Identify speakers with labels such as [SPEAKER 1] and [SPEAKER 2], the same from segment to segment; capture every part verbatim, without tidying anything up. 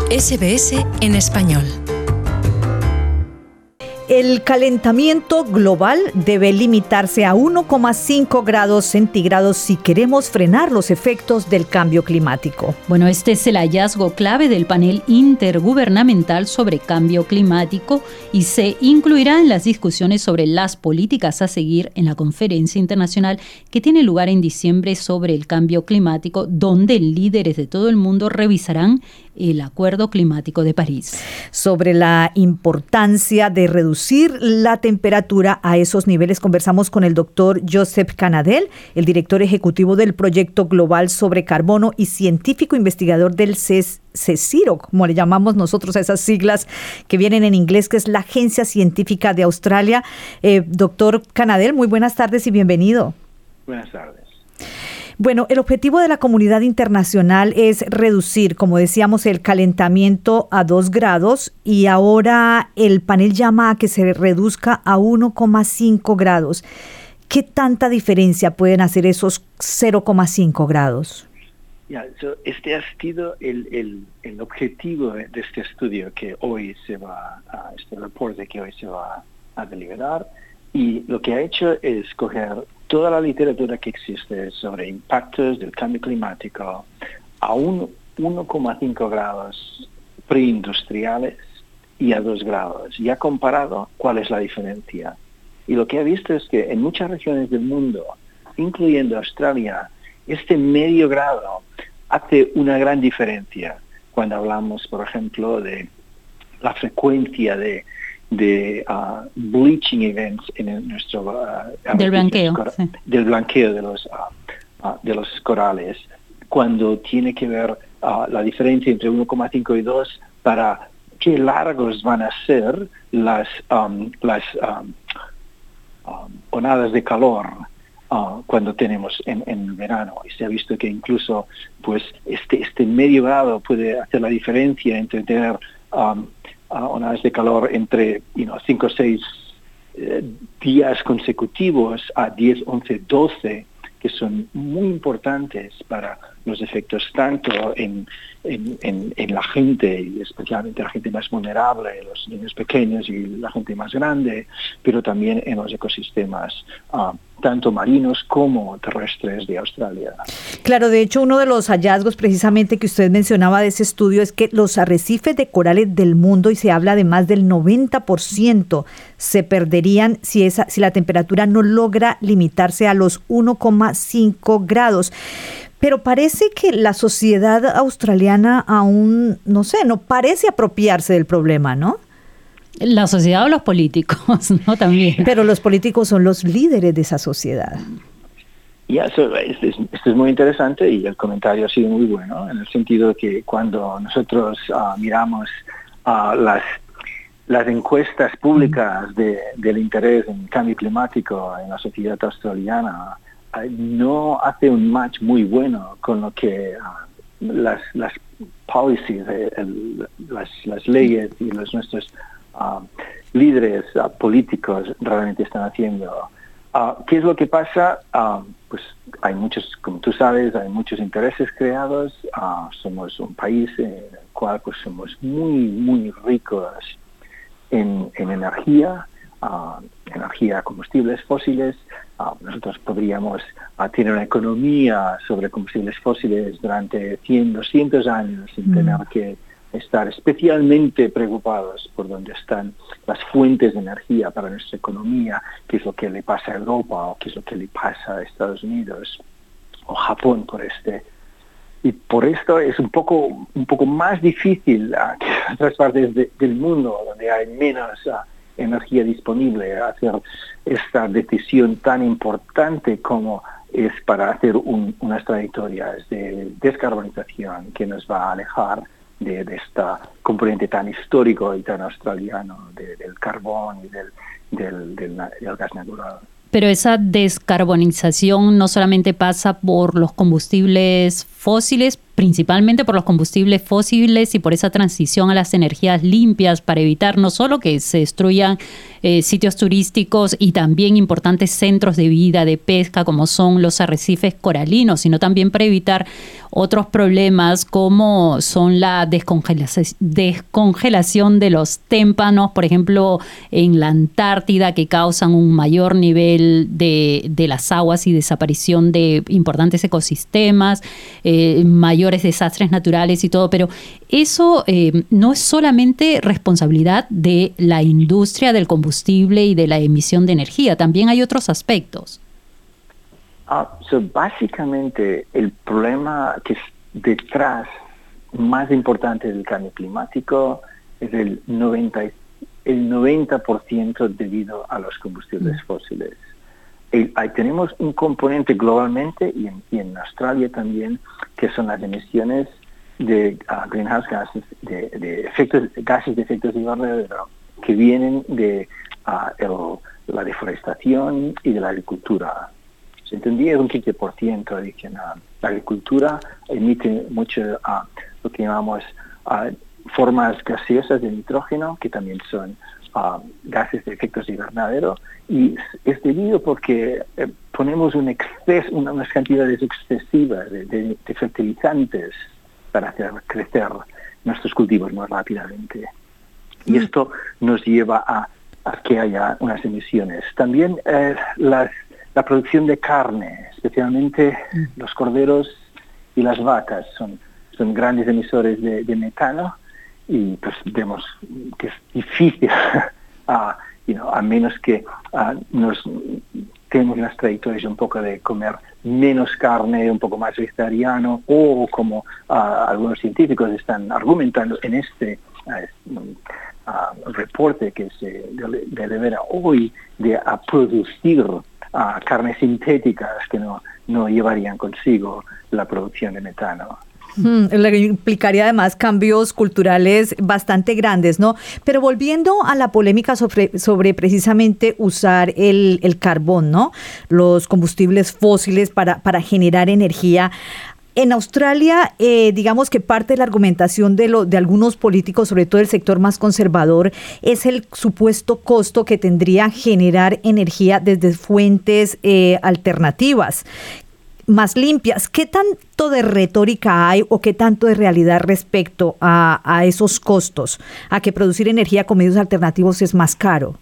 [SPEAKER 1] S B S en español.
[SPEAKER 2] El calentamiento global debe limitarse a uno coma cinco grados centígrados si queremos frenar los efectos del cambio climático.
[SPEAKER 3] Bueno, este es el hallazgo clave del panel intergubernamental sobre cambio climático y se incluirá en las discusiones sobre las políticas a seguir en la conferencia internacional que tiene lugar en diciembre sobre el cambio climático, donde líderes de todo el mundo revisarán el Acuerdo Climático de París.
[SPEAKER 2] Sobre la importancia de reducir la temperatura a esos niveles, conversamos con el doctor Joseph Canadell, el director ejecutivo del Proyecto Global sobre Carbono y científico investigador del CECIRO, como le llamamos nosotros a esas siglas que vienen en inglés, que es la Agencia Científica de Australia. Eh, doctor Canadell, muy buenas tardes y bienvenido.
[SPEAKER 4] Buenas tardes.
[SPEAKER 2] Bueno, el objetivo de la comunidad internacional es reducir, como decíamos, el calentamiento a dos grados y ahora el panel llama a que se reduzca a uno coma cinco grados. ¿Qué tanta diferencia pueden hacer esos cero coma cinco grados?
[SPEAKER 4] Yeah, so este ha sido el, el, el objetivo de este estudio que hoy se va a, este reporte que hoy se va a deliberar, y lo que ha hecho es coger toda la literatura que existe sobre impactos del cambio climático a uno coma cinco grados preindustriales y a dos grados. Y ha comparado cuál es la diferencia. Y lo que ha visto es que en muchas regiones del mundo, incluyendo Australia, este medio grado hace una gran diferencia cuando hablamos, por ejemplo, de la frecuencia de de uh, bleaching events en el, nuestro uh,
[SPEAKER 3] del blanqueo
[SPEAKER 4] cora-
[SPEAKER 3] sí.
[SPEAKER 4] del blanqueo de los uh, uh, de los corales, cuando tiene que ver uh, la diferencia entre uno coma cinco y dos para qué largos van a ser las um, las um, um, onadas de calor uh, cuando tenemos en, en verano. Y se ha visto que incluso pues este este medio grado puede hacer la diferencia entre tener um, Uh, onadas de calor entre cinco o seis días consecutivos a diez, once, doce, que son muy importantes para los efectos tanto en, en, en, en la gente, y especialmente la gente más vulnerable, los niños pequeños y la gente más grande, pero también en los ecosistemas uh, tanto marinos como terrestres de Australia.
[SPEAKER 2] Claro, de hecho, uno de los hallazgos precisamente que usted mencionaba de ese estudio es que los arrecifes de corales del mundo, y se habla de más del noventa por ciento, se perderían si, esa, si la temperatura no logra limitarse a los uno coma cinco grados. Pero parece que la sociedad australiana aún, no sé, no parece apropiarse del problema, ¿no?
[SPEAKER 3] La sociedad o los políticos, ¿no? También.
[SPEAKER 2] Pero los políticos son los líderes de esa sociedad.
[SPEAKER 4] Y yeah, so, esto, es, esto es muy interesante, y el comentario ha sido muy bueno, en el sentido de que cuando nosotros uh, miramos uh, las, las encuestas públicas de, del interés en cambio climático en la sociedad australiana, no hace un match muy bueno con lo que uh, las, las policies, eh, el, las, las leyes y los nuestros uh, líderes uh, políticos realmente están haciendo. Uh, ¿Qué es lo que pasa? Uh, pues hay muchos, como tú sabes, hay muchos intereses creados. Uh, somos un país en el cual pues somos muy, muy ricos en, en energía, uh, energía, combustibles fósiles. Uh, nosotros podríamos uh, tener una economía sobre combustibles fósiles durante cien, doscientos años sin mm. tener que estar especialmente preocupados por dónde están las fuentes de energía para nuestra economía, qué es lo que le pasa a Europa o qué es lo que le pasa a Estados Unidos o Japón por este. Y por esto es un poco un poco más difícil uh, que en otras partes de, del mundo donde hay menos uh, energía disponible, hacer esta decisión tan importante como es para hacer un, unas trayectorias de descarbonización que nos va a alejar de, de esta componente tan histórico y tan australiano de, del carbón y del, del, del, del gas natural.
[SPEAKER 3] Pero esa descarbonización no solamente pasa por los combustibles fósiles, principalmente por los combustibles fósiles y por esa transición a las energías limpias para evitar no solo que se destruyan eh, sitios turísticos y también importantes centros de vida, de pesca, como son los arrecifes coralinos, sino también para evitar otros problemas como son la descongelación, descongelación de los témpanos, por ejemplo, en la Antártida, que causan un mayor nivel de, de las aguas y desaparición de importantes ecosistemas, eh, mayores desastres naturales y todo, pero eso eh, no es solamente responsabilidad de la industria del combustible y de la emisión de energía, también hay otros aspectos.
[SPEAKER 4] Uh, so básicamente el problema que es detrás más importante del cambio climático es el noventa, el noventa por ciento debido a los combustibles mm. fósiles. El, ahí tenemos un componente globalmente y en, y en Australia también, que son las emisiones de uh, greenhouse gases, de, de efectos, gases de efectos invernadero que vienen de uh, el, la deforestación y de la agricultura. Se entendía es un quince por ciento adicional. La agricultura emite mucho uh, lo que llamamos uh, formas gaseosas de nitrógeno, que también son uh, gases de efectos invernadero, y es debido porque eh, ponemos un exceso, una, unas cantidades excesivas de, de, de fertilizantes para hacer crecer nuestros cultivos más rápidamente. Y esto nos lleva a, a que haya unas emisiones. También eh, las La producción de carne, especialmente mm. los corderos y las vacas, son, son grandes emisores de, de metano y pues vemos que es difícil, uh, you know, a menos que uh, nos tenemos unas trayectorias un poco de comer menos carne, un poco más vegetariano, o como uh, algunos científicos están argumentando en este uh, uh, reporte que se delibera hoy de a producir a carnes sintéticas que no, no llevarían consigo la producción de metano.
[SPEAKER 2] Mm, le implicaría además cambios culturales bastante grandes, ¿no? Pero volviendo a la polémica sobre, sobre precisamente usar el, el carbón, ¿no? Los combustibles fósiles para, para generar energía. En Australia, eh, digamos que parte de la argumentación de, lo, de algunos políticos, sobre todo el sector más conservador, es el supuesto costo que tendría generar energía desde fuentes eh, alternativas, más limpias. ¿Qué tanto de retórica hay o qué tanto de realidad respecto a, a esos costos, a que producir energía con medios alternativos es más caro?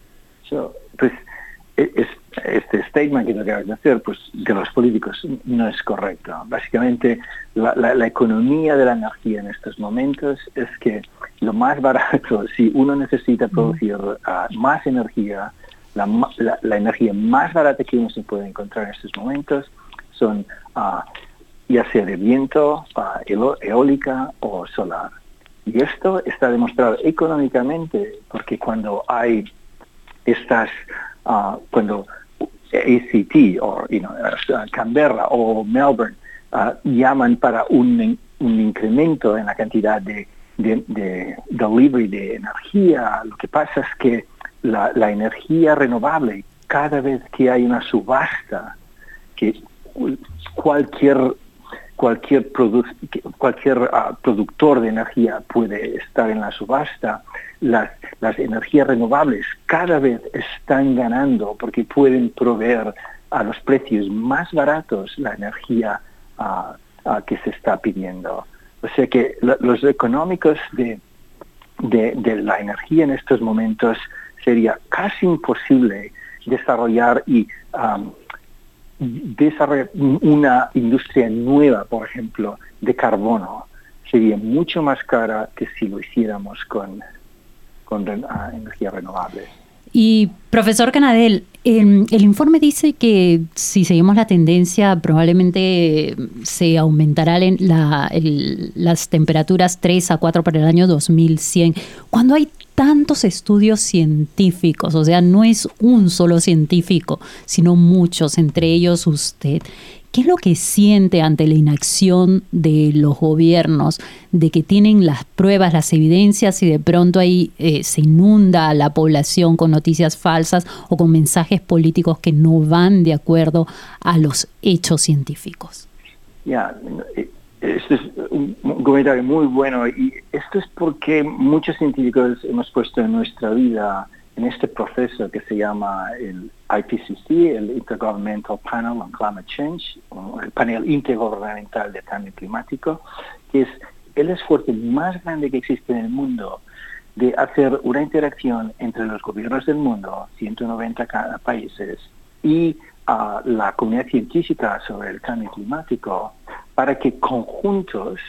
[SPEAKER 4] So, pues, es, este statement que acabas de hacer, pues, de los políticos no es correcto. Básicamente, la, la, la economía de la energía en estos momentos es que lo más barato, si uno necesita producir uh, más energía, la, la, la energía más barata que uno se puede encontrar en estos momentos son uh, ya sea de viento, uh, eólica o solar. Y esto está demostrado económicamente porque cuando hay estas, uh, cuando A C T o you know, Canberra o Melbourne uh, llaman para un, un incremento en la cantidad de, de, de delivery de energía, lo que pasa es que la, la energía renovable, cada vez que hay una subasta, que cualquier cualquier, produ cualquier uh, productor de energía puede estar en la subasta, las, las energías renovables cada vez están ganando porque pueden proveer a los precios más baratos la energía uh, uh, que se está pidiendo. O sea que lo, los económicos de, de, de la energía en estos momentos sería casi imposible desarrollar y um, desarrollar una industria nueva, por ejemplo, de carbono. Sería mucho más cara que si lo hiciéramos con, con uh, energía renovable.
[SPEAKER 3] Y profesor Canadell, el, el informe dice que si seguimos la tendencia probablemente se aumentará la, el, las temperaturas tres a cuatro para el año dos mil cien. Cuando hay tantos estudios científicos, o sea, no es un solo científico, sino muchos, entre ellos usted. ¿Qué es lo que siente ante la inacción de los gobiernos, de que tienen las pruebas, las evidencias y de pronto ahí eh, se inunda la población con noticias falsas o con mensajes políticos que no van de acuerdo a los hechos científicos?
[SPEAKER 4] Ya, yeah, Este es un comentario muy bueno y esto es porque muchos científicos hemos puesto en nuestra vida en este proceso que se llama el I P C C, el Intergovernmental Panel on Climate Change, el panel intergubernamental de cambio climático, que es el esfuerzo más grande que existe en el mundo de hacer una interacción entre los gobiernos del mundo, ciento noventa países, y uh, la comunidad científica sobre el cambio climático, para que conjuntos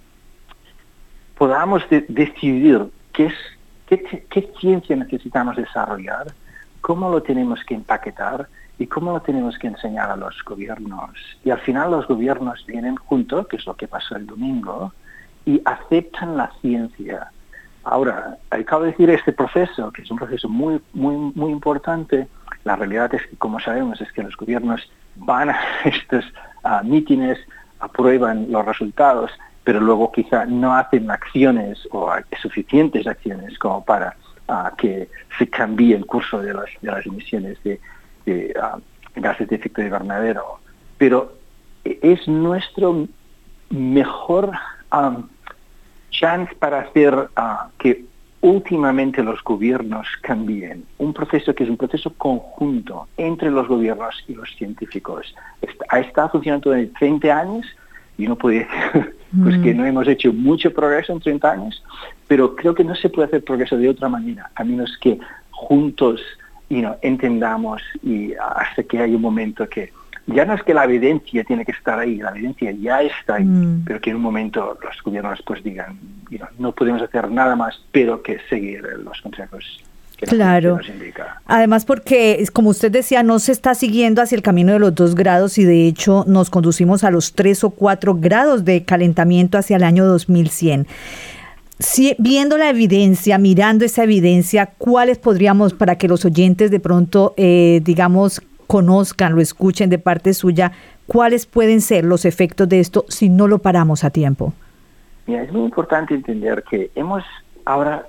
[SPEAKER 4] podamos de- decidir qué, es, qué, qué ciencia necesitamos desarrollar, cómo lo tenemos que empaquetar y cómo lo tenemos que enseñar a los gobiernos. Y al final los gobiernos vienen juntos, que es lo que pasó el domingo, y aceptan la ciencia. Ahora, acabo de decir este proceso, que es un proceso muy, muy, muy importante. La realidad es que, como sabemos, es que los gobiernos van a estos uh, mítines, aprueban los resultados, pero luego quizá no hacen acciones o suficientes acciones como para uh, que se cambie el curso de las, de las emisiones de, de uh, gases de efecto invernadero. Pero es nuestro mejor um, chance para hacer uh, que últimamente los gobiernos cambien. Un proceso que es un proceso conjunto entre los gobiernos y los científicos. Está, ha estado funcionando durante treinta años y no puede decir pues, mm. que no hemos hecho mucho progreso en treinta años, pero creo que no se puede hacer progreso de otra manera, a menos que juntos you know, entendamos y hasta que haya un momento que ya no es que la evidencia tiene que estar ahí, la evidencia ya está ahí, mm. pero que en un momento los gobiernos pues digan, you know, no podemos hacer nada más, pero que seguir los consejos que
[SPEAKER 2] claro.
[SPEAKER 4] nos, que nos indica.
[SPEAKER 2] Además porque, como usted decía, no se está siguiendo hacia el camino de los dos grados y de hecho nos conducimos a los tres o cuatro grados de calentamiento hacia el año dos mil cien. Si, viendo la evidencia, mirando esa evidencia, ¿cuáles podríamos, para que los oyentes de pronto, eh, digamos, conozcan, lo escuchen de parte suya, cuáles pueden ser los efectos de esto si no lo paramos a tiempo?
[SPEAKER 4] Mira, es muy importante entender que hemos ahora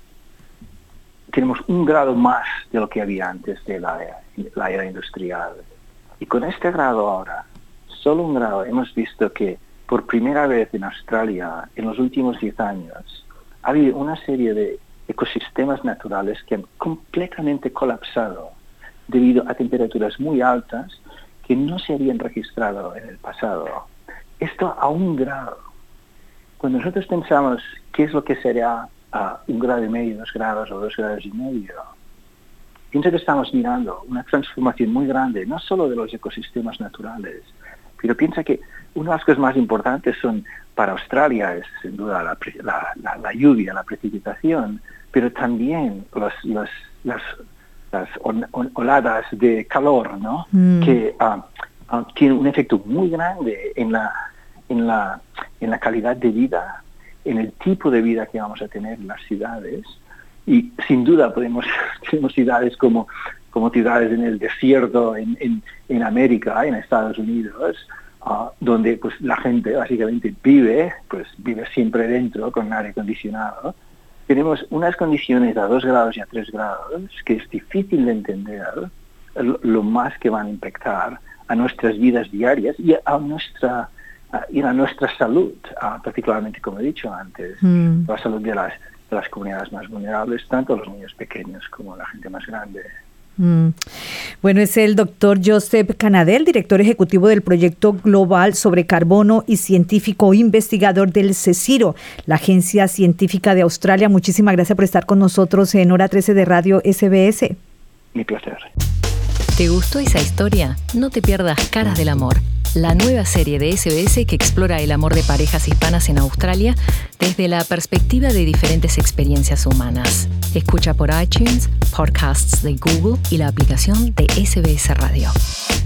[SPEAKER 4] tenemos un grado más de lo que había antes de la, la era industrial. Y con este grado ahora, solo un grado, hemos visto que por primera vez en Australia, en los últimos diez años, ha habido una serie de ecosistemas naturales que han completamente colapsado debido a temperaturas muy altas que no se habían registrado en el pasado. Esto a un grado. Cuando nosotros pensamos qué es lo que será a un grado y medio, dos grados o dos grados y medio, pienso que estamos mirando una transformación muy grande, no solo de los ecosistemas naturales, pero piensa que una de las cosas más importantes son para Australia es sin duda la, la, la, la lluvia, la precipitación, pero también los, los, las las oladas de calor, ¿no? Mm. Que uh, uh, tienen un efecto muy grande en la, en la, en la calidad de vida, en el tipo de vida que vamos a tener en las ciudades. Y sin duda podemos tenemos ciudades como, como ciudades en el desierto, en, en, en América, en Estados Unidos, uh, donde pues la gente básicamente vive, pues vive siempre dentro con aire acondicionado. Tenemos unas condiciones a dos grados y a tres grados que es difícil de entender lo más que van a impactar a nuestras vidas diarias y a nuestra, y a nuestra salud, particularmente como he dicho antes, mm. la salud de las, de las comunidades más vulnerables, tanto los niños pequeños como la gente más grande.
[SPEAKER 2] Mm. Bueno, es el doctor Josep Canadell, director ejecutivo del Proyecto Global sobre Carbono y científico investigador del CECIRO, la Agencia Científica de Australia. Muchísimas gracias por estar con nosotros en Hora trece de Radio S B S.
[SPEAKER 4] Mi placer.
[SPEAKER 1] ¿Te gustó esa historia? No te pierdas Caras del Amor, la nueva serie de S B S que explora el amor de parejas hispanas en Australia desde la perspectiva de diferentes experiencias humanas. Escucha por iTunes, podcasts de Google y la aplicación de S B S Radio.